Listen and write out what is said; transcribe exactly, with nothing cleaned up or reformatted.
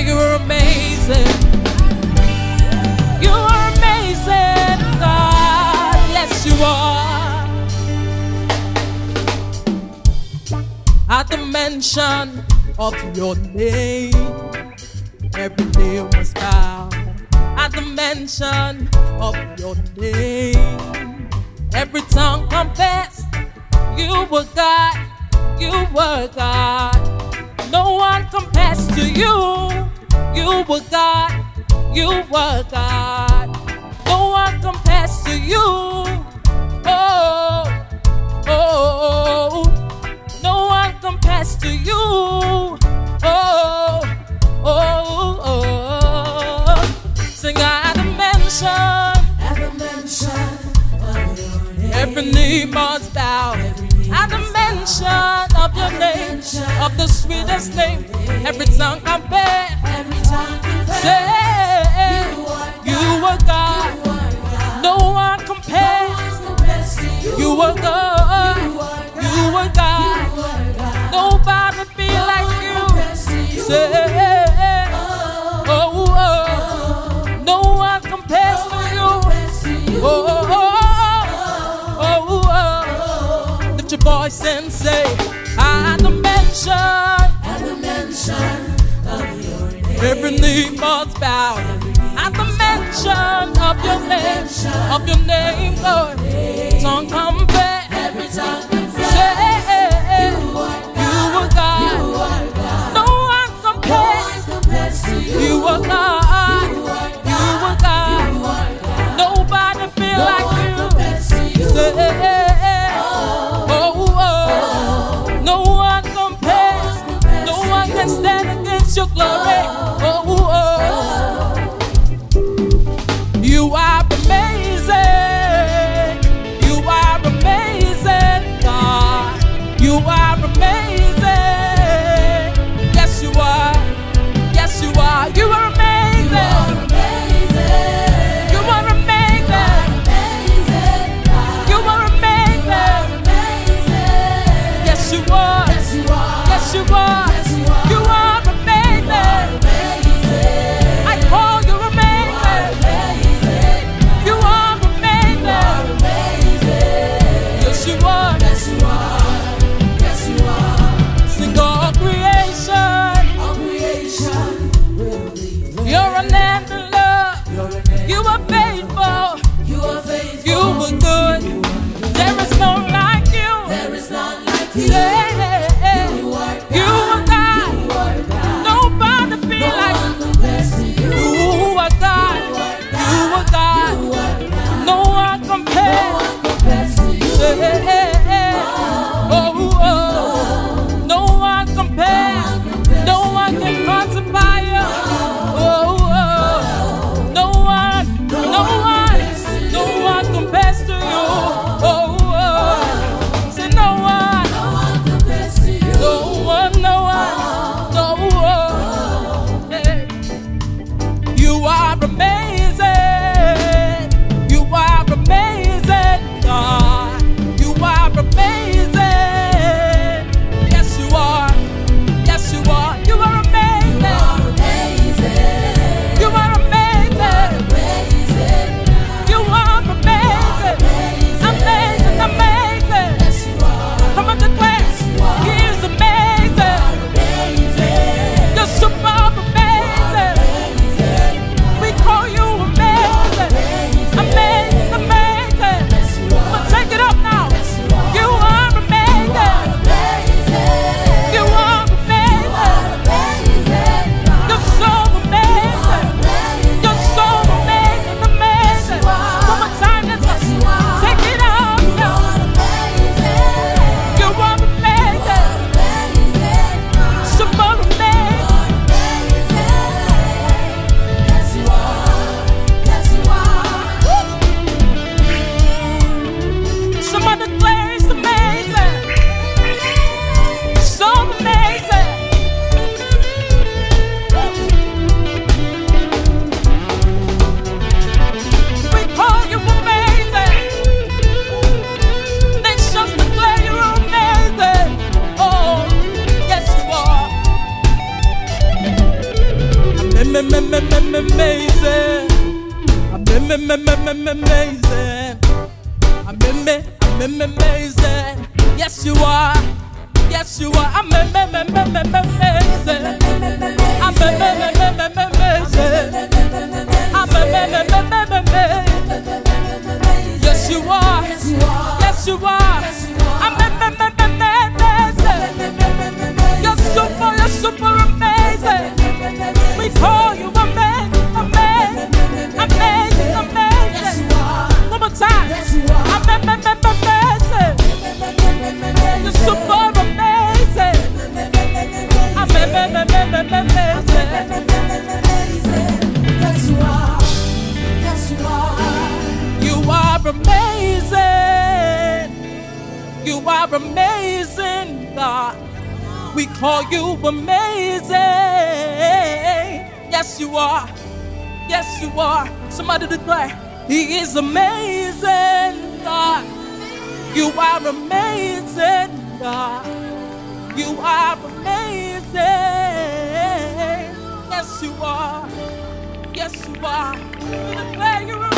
you're amazing. You are amazing, God. Yes, you are. At the mention of your name, every knee must bow. At the mention of your name, every tongue confess you were God, you were God. No one compares to you. You were God, you were God. No one compares to you. Oh, oh, no one compares to you. Oh, oh, oh. Sing at the mention, at the mention of your name, every knee must bow. At the mention of your name, of the sweetest name, every tongue confess. every time Say, you were God. No one compares. You were God. You were God. Nobody be like you. Say, oh, oh, no one compares to you. Oh, oh, oh, oh. Lift your voice and say, at the mention, at the mention of your name, every knee must bow. At the mention of your name, of your name, Lord, tongue confess. every time Say, you were God. No one compares. You were God. You were God. Nobody feel like you. Say, oh, oh, no one compares. No one can stand against your glory. Oh, oh, you are amazing. You are amazing, God. You are amazing. Yes, you are. Yes, you are. You are amazing. You are amazing. You are amazing. Yes, you are. Yes, you are. You are amazing. amazing. I'm amazing. I'm amazing. Yes, you are. Yes, you are. I'm amazing. I'm amazing. I'm amazing. Yes, you are. Yes, you are. I'm amazing. You're super. You're super amazing. We call you amazing, amazing, amazing, amazing. One more time. I'm amazing. You're super amazing. I'm amazing. Yes, you are. Yes, you are. You are amazing. You are amazing, God. We call you amazing. Yes, you are. Yes, you are. Somebody declare, He is amazing, God. You are amazing, God. You are amazing. Yes, you are. Yes, you are. We declare you are.